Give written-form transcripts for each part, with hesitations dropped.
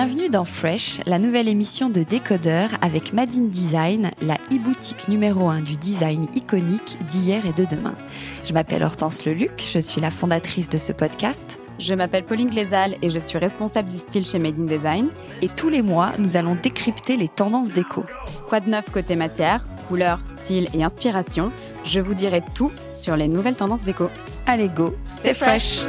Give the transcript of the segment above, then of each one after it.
Bienvenue dans Fresh, la nouvelle émission de Décodeur avec Madine Design, la e-boutique numéro 1 du design iconique d'hier et de demain. Je m'appelle Hortense Leluc, je suis la fondatrice de ce podcast. Je m'appelle Pauline Glézal et je suis responsable du style chez Madine Design. Et tous les mois, nous allons décrypter les tendances déco. Quoi de neuf côté matière, couleur, style et inspiration? Je vous dirai tout sur les nouvelles tendances déco. Allez go, c'est Fresh.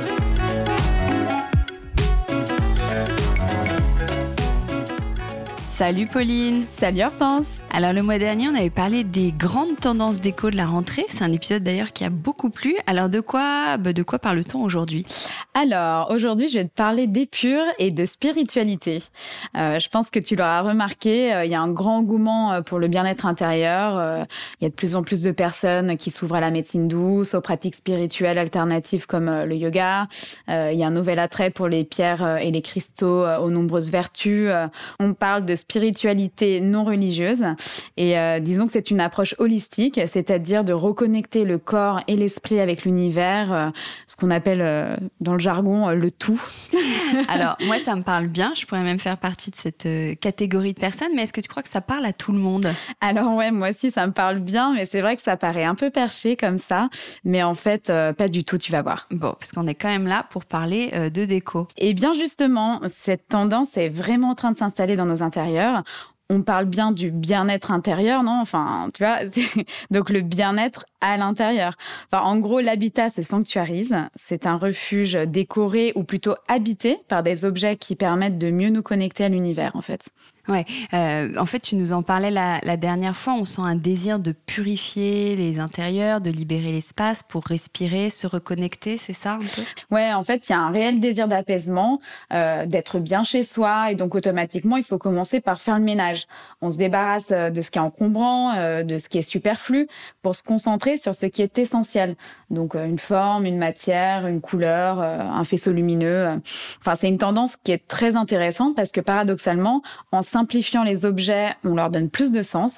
Salut Pauline. Salut Hortense. Alors le mois dernier, on avait parlé des grandes tendances déco de la rentrée. C'est un épisode d'ailleurs qui a beaucoup plu. Alors de quoi parle-t-on aujourd'hui ? Alors aujourd'hui, je vais te parler d'épure et de spiritualité. Je pense que tu l'auras remarqué, il y a un grand engouement pour le bien-être intérieur. Il y a de plus en plus de personnes qui s'ouvrent à la médecine douce, aux pratiques spirituelles alternatives comme le yoga. Il y a un nouvel attrait pour les pierres et les cristaux aux nombreuses vertus. On parle de spiritualité non religieuse. Et disons que c'est une approche holistique, c'est-à-dire de reconnecter le corps et l'esprit avec l'univers, ce qu'on appelle dans le jargon le tout. Alors moi ça me parle bien, je pourrais même faire partie de cette catégorie de personnes, mais est-ce que tu crois que ça parle à tout le monde ? Alors ouais, moi aussi ça me parle bien, mais c'est vrai que ça paraît un peu perché comme ça, mais en fait pas du tout, tu vas voir. Bon, parce qu'on est quand même là pour parler de déco. Et bien justement, cette tendance est vraiment en train de s'installer dans nos intérieurs. On parle bien du bien-être intérieur, non ? Enfin, tu vois, donc le bien-être à l'intérieur. Enfin, en gros, l'habitat se sanctuarise. C'est un refuge décoré ou plutôt habité par des objets qui permettent de mieux nous connecter à l'univers, en fait. Ouais, en fait, tu nous en parlais la dernière fois. On sent un désir de purifier les intérieurs, de libérer l'espace pour respirer, se reconnecter, c'est ça un peu ? Ouais, en fait, il y a un réel désir d'apaisement, d'être bien chez soi, et donc automatiquement, il faut commencer par faire le ménage. On se débarrasse de ce qui est encombrant, de ce qui est superflu, pour se concentrer sur ce qui est essentiel. Donc une forme, une matière, une couleur, un faisceau lumineux. Enfin, c'est une tendance qui est très intéressante parce que paradoxalement, en simplifiant les objets, on leur donne plus de sens,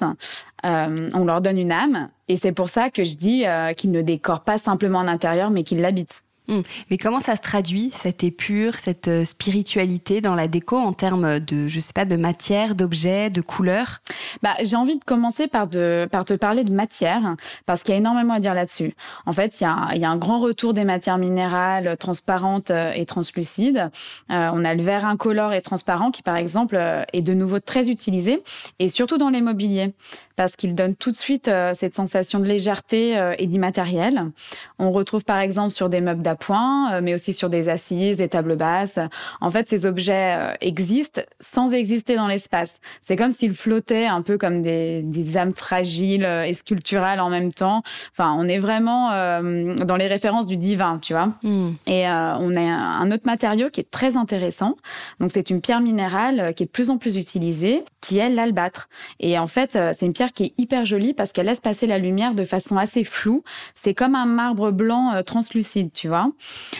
on leur donne une âme. Et c'est pour ça que je dis qu'ils ne décorent pas simplement un intérieur, mais qu'ils l'habitent. Mais comment ça se traduit, cette épure, cette spiritualité dans la déco en termes de, je sais pas, de matière, d'objets, de couleurs ? J'ai envie de commencer par te parler de matière, parce qu'il y a énormément à dire là-dessus. En fait, il y a un grand retour des matières minérales transparentes et translucides. On a le verre incolore et transparent qui, par exemple, est de nouveau très utilisé, et surtout dans l'immobilier, parce qu'il donne tout de suite cette sensation de légèreté et d'immatériel. On retrouve par exemple sur des meubles d'appoint, mais aussi sur des assises, des tables basses. En fait, ces objets existent sans exister dans l'espace. C'est comme s'ils flottaient un peu comme des âmes fragiles et sculpturales en même temps. Enfin, on est vraiment dans les références du divin, tu vois. Et on a un autre matériau qui est très intéressant. Donc, c'est une pierre minérale qui est de plus en plus utilisée, qui est l'albâtre. Et en fait, c'est une pierre qui est hyper jolie parce qu'elle laisse passer la lumière de façon assez floue. C'est comme un marbre blanc translucide, tu vois.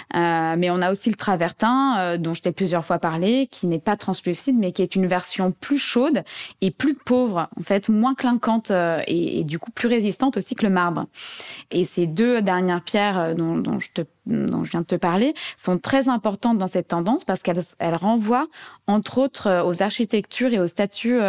Mais on a aussi le travertin, dont je t'ai plusieurs fois parlé, qui n'est pas translucide, mais qui est une version plus chaude et plus pauvre, en fait, moins clinquante et du coup plus résistante aussi que le marbre. Et ces deux dernières pierres dont je viens de te parler sont très importantes dans cette tendance parce qu'elles renvoient, entre autres, aux architectures et aux statues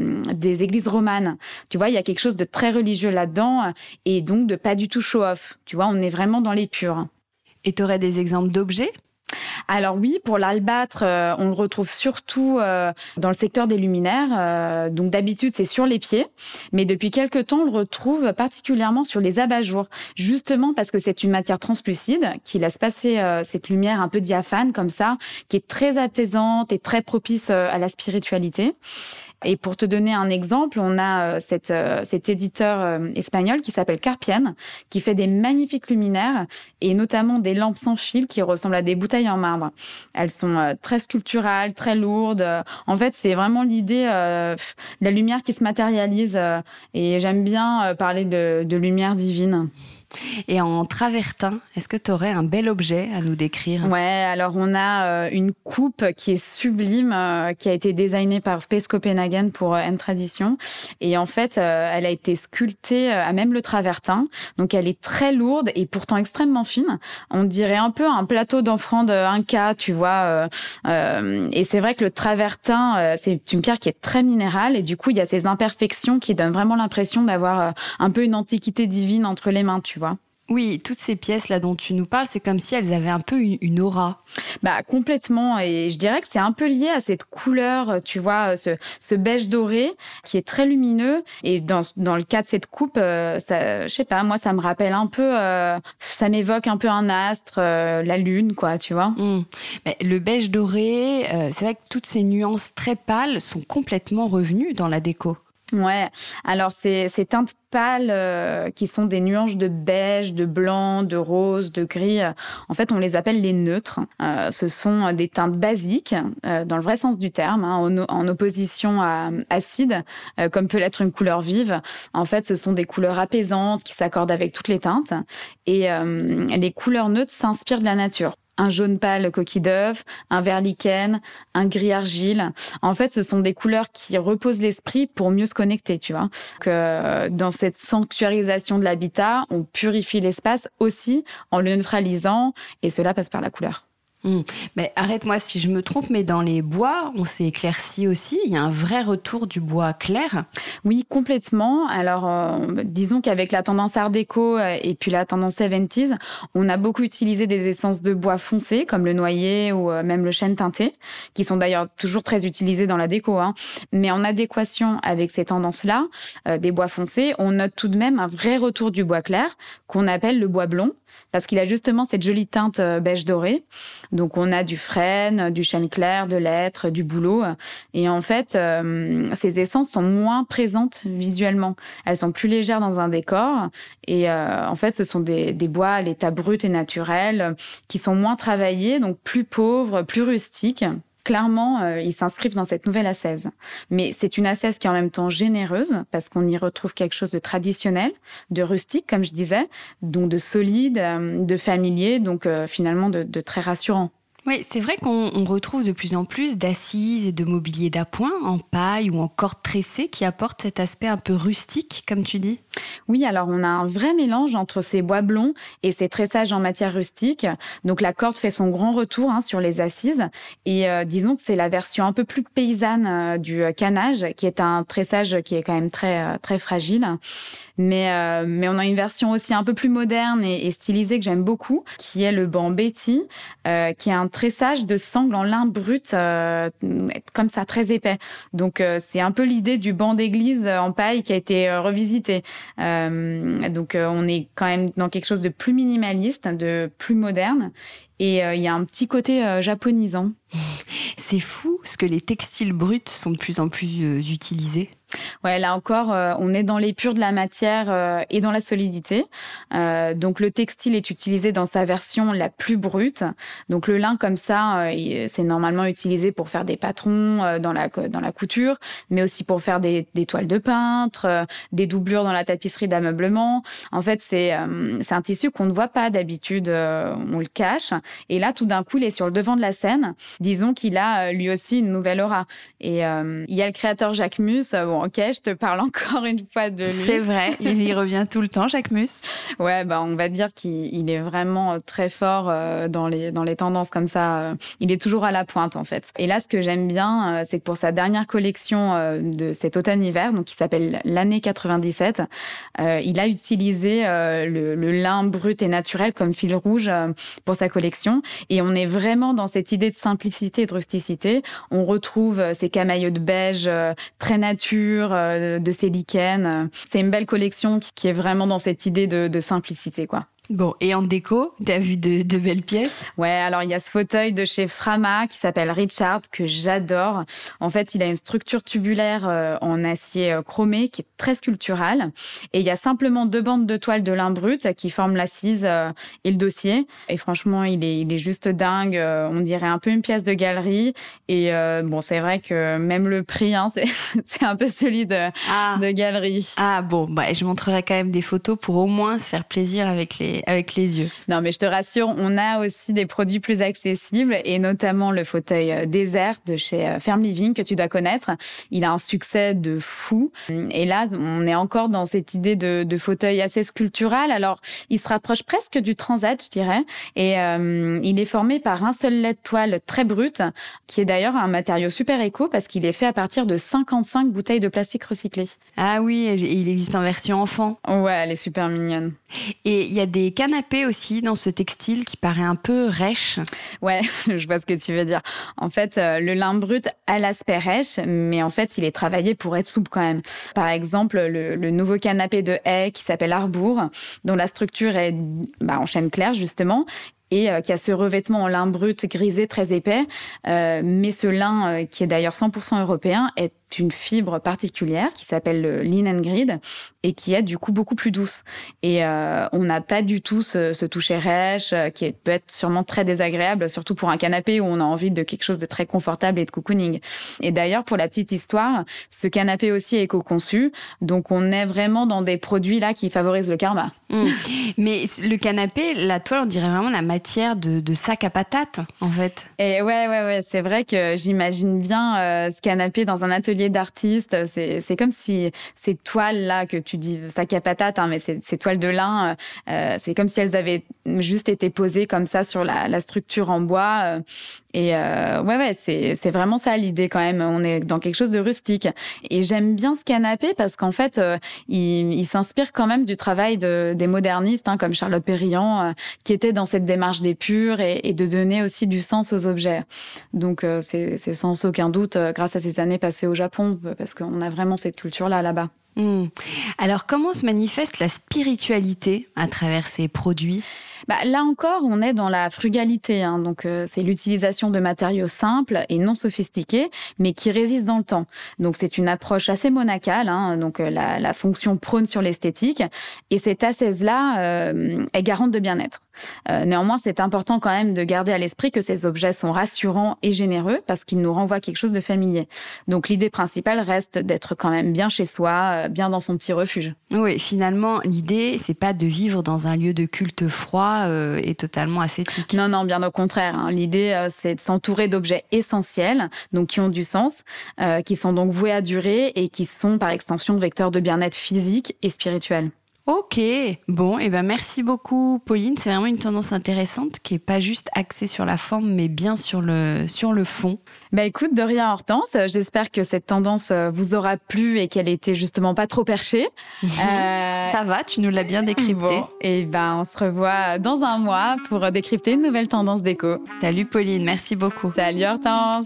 des églises romanes. Tu vois, il y a quelque chose de très religieux là-dedans et donc de pas du tout show-off. Tu vois, on est vraiment dans l'épure. Et tu aurais des exemples d'objets ? Alors oui, pour l'albâtre, on le retrouve surtout dans le secteur des luminaires. Donc d'habitude, c'est sur les pieds. Mais depuis quelques temps, on le retrouve particulièrement sur les abat-jours. Justement parce que c'est une matière translucide qui laisse passer cette lumière un peu diaphane comme ça, qui est très apaisante et très propice à la spiritualité. Et pour te donner un exemple, on a cet éditeur espagnol qui s'appelle Carpienne, qui fait des magnifiques luminaires et notamment des lampes sans fil qui ressemblent à des bouteilles en marbre. Elles sont très sculpturales, très lourdes. En fait, c'est vraiment l'idée de la lumière qui se matérialise et j'aime bien parler de lumière divine. Et en travertin, est-ce que tu aurais un bel objet à nous décrire? Ouais, alors on a une coupe qui est sublime, qui a été designée par Space Copenhagen pour N-Tradition. Et en fait, elle a été sculptée à même le travertin. Donc elle est très lourde et pourtant extrêmement fine. On dirait un peu un plateau d'offrande Inca, tu vois. Et c'est vrai que le travertin, c'est une pierre qui est très minérale. Et du coup, il y a ces imperfections qui donnent vraiment l'impression d'avoir un peu une antiquité divine entre les mains, tu vois. Oui, toutes ces pièces-là dont tu nous parles, c'est comme si elles avaient un peu une aura. Bah, complètement. Et je dirais que c'est un peu lié à cette couleur, tu vois, ce beige doré qui est très lumineux. Et dans le cas de cette coupe, ça, je sais pas, moi, ça me rappelle un peu, ça m'évoque un peu un astre, la lune, quoi, tu vois. Mais le beige doré, c'est vrai que toutes ces nuances très pâles sont complètement revenues dans la déco. Ouais, alors ces teintes pâles qui sont des nuances de beige, de blanc, de rose, de gris, en fait, on les appelle les neutres. Ce sont des teintes basiques, dans le vrai sens du terme, hein, en opposition à acide, comme peut l'être une couleur vive. En fait, ce sont des couleurs apaisantes qui s'accordent avec toutes les teintes. Et les couleurs neutres s'inspirent de la nature. Un jaune pâle coquille d'œuf, un vert lichen, un gris argile. En fait, ce sont des couleurs qui reposent l'esprit pour mieux se connecter, tu vois. Que dans cette sanctuarisation de l'habitat, on purifie l'espace aussi en le neutralisant et cela passe par la couleur. Mais arrête-moi si je me trompe, mais dans les bois, on s'est éclairci aussi. Il y a un vrai retour du bois clair. Oui, complètement. Alors, disons qu'avec la tendance Art déco et puis la tendance 70s, on a beaucoup utilisé des essences de bois foncé, comme le noyer ou même le chêne teinté, qui sont d'ailleurs toujours très utilisés dans la déco. Mais en adéquation avec ces tendances-là, des bois foncés, on note tout de même un vrai retour du bois clair, qu'on appelle le bois blond, parce qu'il a justement cette jolie teinte beige doré. Donc, on a du frêne, du chêne clair, de l'hêtre, du bouleau. Et en fait, ces essences sont moins présentes visuellement. Elles sont plus légères dans un décor. Et en fait, ce sont des bois à l'état brut et naturel qui sont moins travaillés, donc plus pauvres, plus rustiques. Clairement, ils s'inscrivent dans cette nouvelle ascèse. Mais c'est une ascèse qui est en même temps généreuse, parce qu'on y retrouve quelque chose de traditionnel, de rustique, comme je disais, donc de solide, de familier, donc finalement de très rassurant. Oui, c'est vrai qu'on retrouve de plus en plus d'assises et de mobilier d'appoint en paille ou en corde tressée qui apportent cet aspect un peu rustique, comme tu dis. Oui, alors on a un vrai mélange entre ces bois blonds et ces tressages en matière rustique. Donc la corde fait son grand retour sur les assises. Et disons que c'est la version un peu plus paysanne du canage, qui est un tressage qui est quand même très, très fragile. Mais on a une version aussi un peu plus moderne et stylisée que j'aime beaucoup, qui est le banc Betty, qui est un tressage de sangle en lin brut, comme ça, très épais. Donc, c'est un peu l'idée du banc d'église en paille qui a été revisité. Donc, on est quand même dans quelque chose de plus minimaliste, de plus moderne. Et il y a un petit côté japonisant. C'est fou ce que les textiles bruts sont de plus en plus utilisés. Ouais, là encore, on est dans l'épure de la matière et dans la solidité. Donc, le textile est utilisé dans sa version la plus brute. Donc, le lin, comme ça, c'est normalement utilisé pour faire des patrons dans la couture, mais aussi pour faire des toiles de peintre, des doublures dans la tapisserie d'ameublement. En fait, c'est un tissu qu'on ne voit pas d'habitude, on le cache. Et là, tout d'un coup, il est sur le devant de la scène. Disons qu'il a lui aussi une nouvelle aura. Et il y a le créateur Jacques Mus. Bon, ok, je te parle encore une fois de lui. C'est vrai, il y revient tout le temps, Jacques Mus. Ouais, on va dire qu'il est vraiment très fort dans les tendances comme ça. Il est toujours à la pointe, en fait. Et là, ce que j'aime bien, c'est que pour sa dernière collection de cet automne-hiver, donc qui s'appelle l'année 97, il a utilisé le lin brut et naturel comme fil rouge pour sa collection. Et on est vraiment dans cette idée de simplicité et de rusticité. On retrouve ces camaïeux de beige très nature, de ces lichens. C'est une belle collection qui est vraiment dans cette idée de simplicité, quoi. Bon, et en déco, tu as vu de belles pièces? Ouais, alors il y a ce fauteuil de chez Frama qui s'appelle Richard, que j'adore. En fait, il a une structure tubulaire en acier chromé qui est très sculpturale. Et il y a simplement 2 bandes de toile de lin brut qui forment l'assise et le dossier. Et franchement, il est juste dingue. On dirait un peu une pièce de galerie. Et bon, c'est vrai que même le prix, c'est un peu celui de galerie. Ah bon, je montrerai quand même des photos pour au moins se faire plaisir avec les yeux. Non, mais je te rassure, on a aussi des produits plus accessibles et notamment le fauteuil désert de chez Ferme Living que tu dois connaître. Il a un succès de fou. Et là, on est encore dans cette idée de fauteuil assez sculptural. Alors, il se rapproche presque du transat, je dirais. Et il est formé par un seul lait de toile très brut, qui est d'ailleurs un matériau super éco parce qu'il est fait à partir de 55 bouteilles de plastique recyclées. Ah oui, il existe en version enfant. Ouais, elle est super mignonne. Et il y a des canapés aussi dans ce textile qui paraît un peu rêche. Ouais, je vois ce que tu veux dire. En fait, le lin brut a l'aspect rêche, mais en fait, il est travaillé pour être souple quand même. Par exemple, le nouveau canapé de haie qui s'appelle Arbour, dont la structure est en chêne clair justement, et qui a ce revêtement en lin brut grisé très épais. Mais ce lin, qui est d'ailleurs 100% européen, est une fibre particulière qui s'appelle le linen grid et qui est du coup beaucoup plus douce. Et on n'a pas du tout ce toucher rêche qui peut être sûrement très désagréable, surtout pour un canapé où on a envie de quelque chose de très confortable et de cocooning. Et d'ailleurs, pour la petite histoire, ce canapé aussi est éco-conçu, donc on est vraiment dans des produits là qui favorisent le karma. Mais le canapé, la toile, on dirait vraiment la matière de sac à patates, en fait. Et ouais, c'est vrai que j'imagine bien ce canapé dans un atelier d'artiste. C'est comme si ces toiles-là que tu dis sac à patates, mais ces toiles de lin, c'est comme si elles avaient juste été posées comme ça sur la structure en bois. Et c'est vraiment ça l'idée quand même. On est dans quelque chose de rustique. Et j'aime bien ce canapé parce qu'en fait, il s'inspire quand même du travail des modernistes, comme Charlotte Périllan, qui était dans cette démarche d'épure et de donner aussi du sens aux objets. Donc, c'est sans aucun doute grâce à ces années passées au Japon, parce qu'on a vraiment cette culture-là là-bas. Alors, comment se manifeste la spiritualité à travers ces produits ? Là encore, on est dans la frugalité. Donc, c'est l'utilisation de matériaux simples et non sophistiqués, mais qui résistent dans le temps. Donc, c'est une approche assez monacale. Donc, la fonction prône sur l'esthétique. Et cette ascèse-là est garante de bien-être. Néanmoins, c'est important quand même de garder à l'esprit que ces objets sont rassurants et généreux parce qu'ils nous renvoient quelque chose de familier. Donc, l'idée principale reste d'être quand même bien chez soi, bien dans son petit refuge. Oui, finalement, l'idée, c'est pas de vivre dans un lieu de culte froid et totalement ascétique. Non, bien au contraire. L'idée, c'est de s'entourer d'objets essentiels, donc qui ont du sens, qui sont donc voués à durer et qui sont, par extension, vecteurs de bien-être physique et spirituel. Ok, bon, merci beaucoup Pauline, c'est vraiment une tendance intéressante qui est pas juste axée sur la forme mais bien sur le fond. Écoute, de rien Hortense, j'espère que cette tendance vous aura plu et qu'elle était justement pas trop perchée. Ça va, tu nous l'as bien décrypté. Bon, et on se revoit dans un mois pour décrypter une nouvelle tendance déco. Salut Pauline, merci beaucoup. Salut Hortense.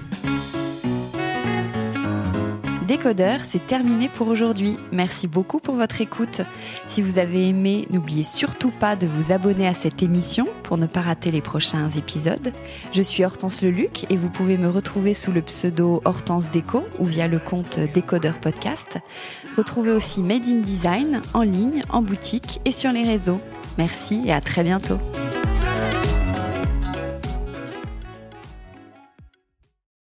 Décodeur, c'est terminé pour aujourd'hui. Merci beaucoup pour votre écoute. Si vous avez aimé, n'oubliez surtout pas de vous abonner à cette émission pour ne pas rater les prochains épisodes. Je suis Hortense Leluc et vous pouvez me retrouver sous le pseudo Hortense Déco ou via le compte Décodeur Podcast. Retrouvez aussi Made in Design en ligne, en boutique et sur les réseaux. Merci et à très bientôt.